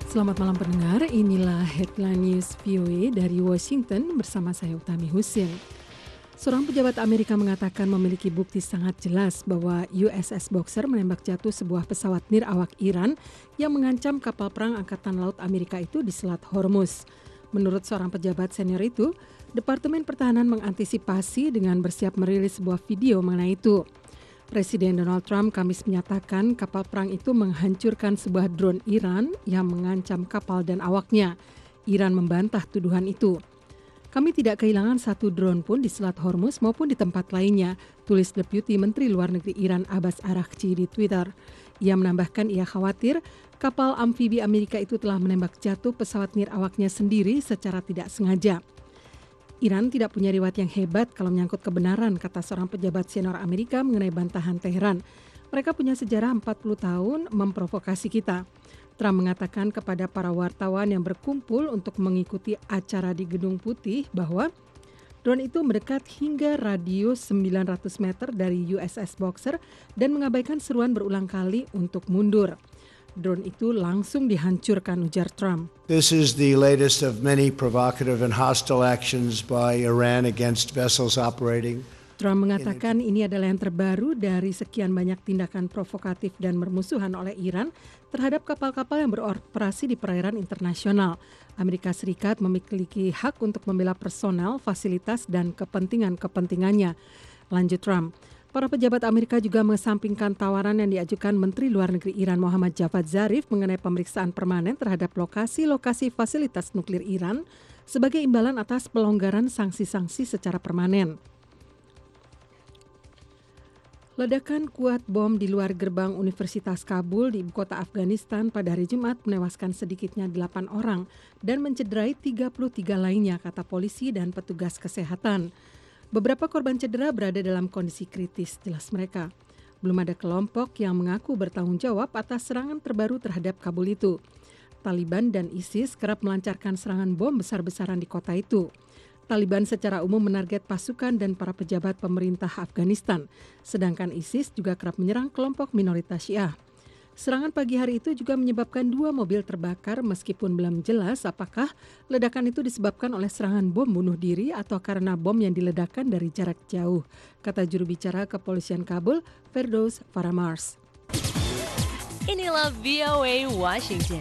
Selamat malam pendengar, inilah Headline News VOA dari Washington bersama saya Utami Husin. Seorang pejabat Amerika mengatakan memiliki bukti sangat jelas bahwa USS Boxer menembak jatuh sebuah pesawat nirawak Iran yang mengancam kapal perang Angkatan Laut Amerika itu di Selat Hormuz. Menurut seorang pejabat senior itu, Departemen Pertahanan mengantisipasi dengan bersiap merilis sebuah video mengenai itu. Presiden Donald Trump Kamis menyatakan kapal perang itu menghancurkan sebuah drone Iran yang mengancam kapal dan awaknya. Iran membantah tuduhan itu. Kami tidak kehilangan satu drone pun di Selat Hormuz maupun di tempat lainnya, tulis Deputi Menteri Luar Negeri Iran Abbas Araghchi di Twitter. Ia menambahkan ia khawatir kapal amfibi Amerika itu telah menembak jatuh pesawat nirawaknya sendiri secara tidak sengaja. Iran tidak punya riwayat yang hebat kalau menyangkut kebenaran, kata seorang pejabat senior Amerika mengenai bantahan Teheran. Mereka punya sejarah 40 tahun memprovokasi kita. Trump mengatakan kepada para wartawan yang berkumpul untuk mengikuti acara di Gedung Putih bahwa drone itu mendekat hingga radius 900 meter dari USS Boxer dan mengabaikan seruan berulang kali untuk mundur. Drone itu langsung dihancurkan, ujar Trump. This is the latest of many provocative and hostile actions by Iran against vessels operating. Trump mengatakan ini adalah yang terbaru dari sekian banyak tindakan provokatif dan bermusuhan oleh Iran terhadap kapal-kapal yang beroperasi di perairan internasional. Amerika Serikat memiliki hak untuk membela personel, fasilitas, dan kepentingannya. Lanjut Trump. Para pejabat Amerika juga mengesampingkan tawaran yang diajukan Menteri Luar Negeri Iran Muhammad Javad Zarif mengenai pemeriksaan permanen terhadap lokasi-lokasi fasilitas nuklir Iran sebagai imbalan atas pelonggaran sanksi-sanksi secara permanen. Ledakan kuat bom di luar gerbang Universitas Kabul di ibu kota Afghanistan pada hari Jumat menewaskan sedikitnya 8 orang dan mencederai 33 lainnya, kata polisi dan petugas kesehatan. Beberapa korban cedera berada dalam kondisi kritis, jelas mereka. Belum ada kelompok yang mengaku bertanggung jawab atas serangan terbaru terhadap Kabul itu. Taliban dan ISIS kerap melancarkan serangan bom besar-besaran di kota itu. Taliban secara umum menarget pasukan dan para pejabat pemerintah Afghanistan, sedangkan ISIS juga kerap menyerang kelompok minoritas Syiah. Serangan pagi hari itu juga menyebabkan 2 mobil terbakar meskipun belum jelas apakah ledakan itu disebabkan oleh serangan bom bunuh diri atau karena bom yang diledakkan dari jarak jauh, kata juru bicara kepolisian Kabul, Firdaus Faramars. Inilah VOA Washington.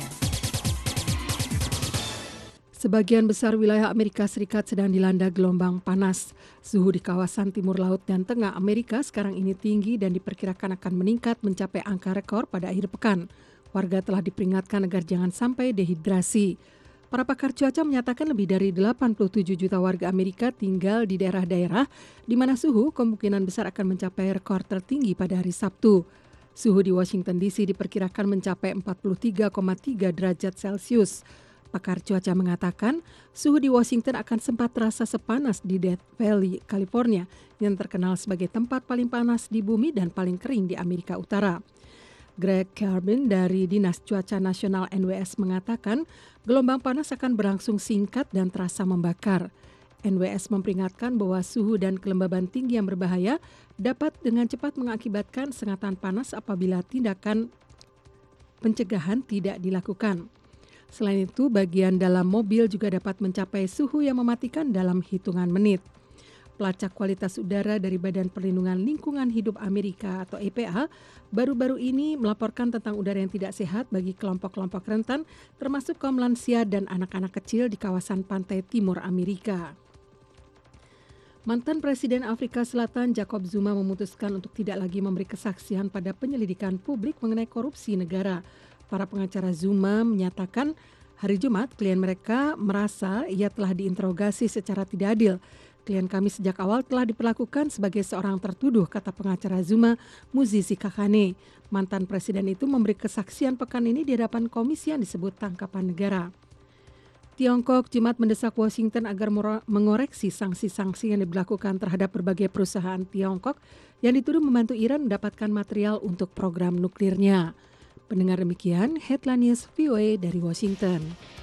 Sebagian besar wilayah Amerika Serikat sedang dilanda gelombang panas. Suhu di kawasan timur laut dan tengah Amerika sekarang ini tinggi dan diperkirakan akan meningkat mencapai angka rekor pada akhir pekan. Warga telah diperingatkan agar jangan sampai dehidrasi. Para pakar cuaca menyatakan lebih dari 87 juta warga Amerika tinggal di daerah-daerah di mana suhu kemungkinan besar akan mencapai rekor tertinggi pada hari Sabtu. Suhu di Washington DC diperkirakan mencapai 43,3 derajat Celcius. Pakar cuaca mengatakan suhu di Washington akan sempat terasa sepanas di Death Valley, California, yang terkenal sebagai tempat paling panas di bumi dan paling kering di Amerika Utara. Greg Carbon dari Dinas Cuaca Nasional NWS mengatakan gelombang panas akan berlangsung singkat dan terasa membakar. NWS memperingatkan bahwa suhu dan kelembaban tinggi yang berbahaya dapat dengan cepat mengakibatkan sengatan panas apabila tindakan pencegahan tidak dilakukan. Selain itu, bagian dalam mobil juga dapat mencapai suhu yang mematikan dalam hitungan menit. Pelacak kualitas udara dari Badan Perlindungan Lingkungan Hidup Amerika atau EPA baru-baru ini melaporkan tentang udara yang tidak sehat bagi kelompok-kelompok rentan, termasuk kaum lansia dan anak-anak kecil di kawasan pantai timur Amerika. Mantan Presiden Afrika Selatan Jacob Zuma memutuskan untuk tidak lagi memberi kesaksian pada penyelidikan publik mengenai korupsi negara. Para pengacara Zuma menyatakan hari Jumat klien mereka merasa ia telah diinterogasi secara tidak adil. Klien kami sejak awal telah diperlakukan sebagai seorang tertuduh, kata pengacara Zuma, Muzizi Kakane. Mantan presiden itu memberi kesaksian pekan ini di hadapan komisi yang disebut tangkapan negara. Tiongkok Jumat mendesak Washington agar mengoreksi sanksi-sanksi yang diberlakukan terhadap berbagai perusahaan Tiongkok yang dituduh membantu Iran mendapatkan material untuk program nuklirnya. Pendengar demikian, Headline News VOA dari Washington.